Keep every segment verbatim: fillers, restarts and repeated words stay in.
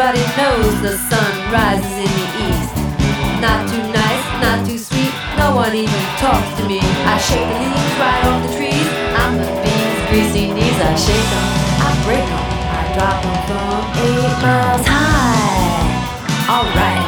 Everybody knows the sun rises in the east. Not too nice, not too sweet, no one even talks to me. I shake the leaves right off the trees. I'm the bee's greasy knees. I shake them, I break them, I drop them from eight miles high. Alright.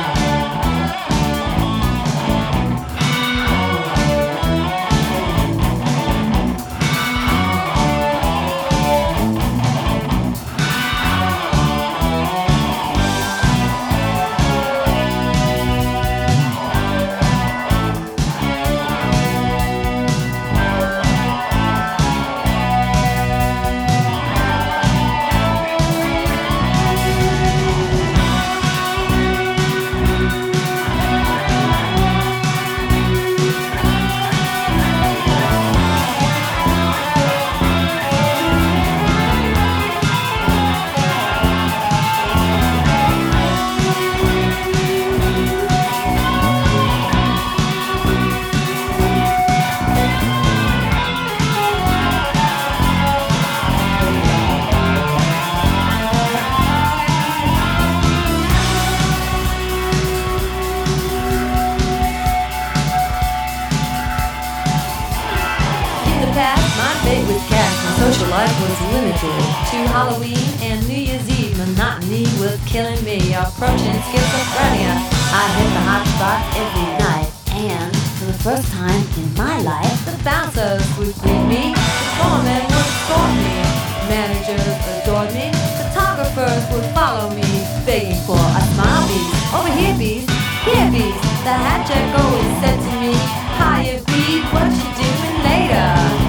My date with cash, my social life was limited to Halloween and New Year's Eve. Monotony was killing me, approaching schizophrenia. I hit the hot spot every night, and for the first time in my life, the bouncers would greet me, the foreman would escort me, managers adored me, photographers would follow me, begging for a smile beat. Over here, bees, here, bees. The hat check always said to me, hiya, bee, what you doing later?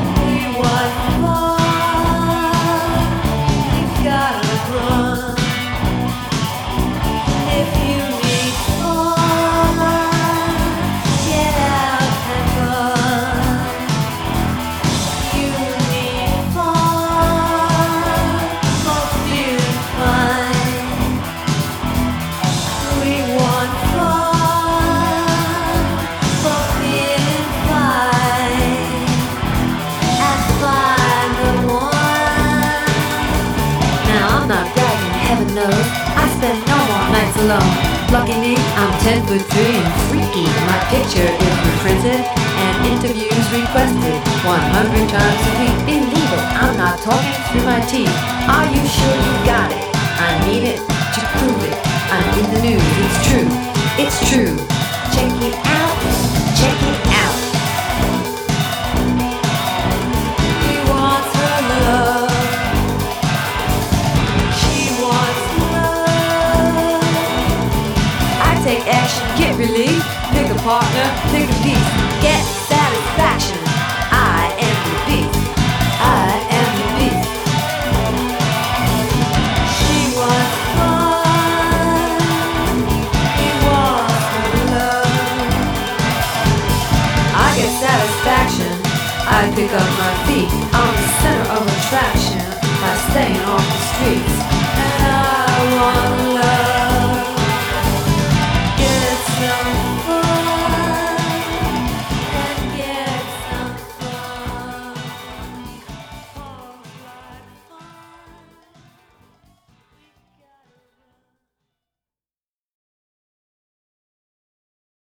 Heaven knows, I spend no more nights alone. Lucky me, I'm ten foot three and freaky. My picture is reprinted and interviews requested one hundred times a week. Believe it, I'm not talking through my teeth. Are you sure you got it? I need it to prove it. I'm in the news, it's true, it's true. Check it out, check it out. He wants her love. Take action, get relief, pick a partner, pick a piece, get satisfaction. I am the beast, I am the beast. She wants fun, he wants her love. I get satisfaction, I pick up my feet. I'm the center of attraction by staying off the streets.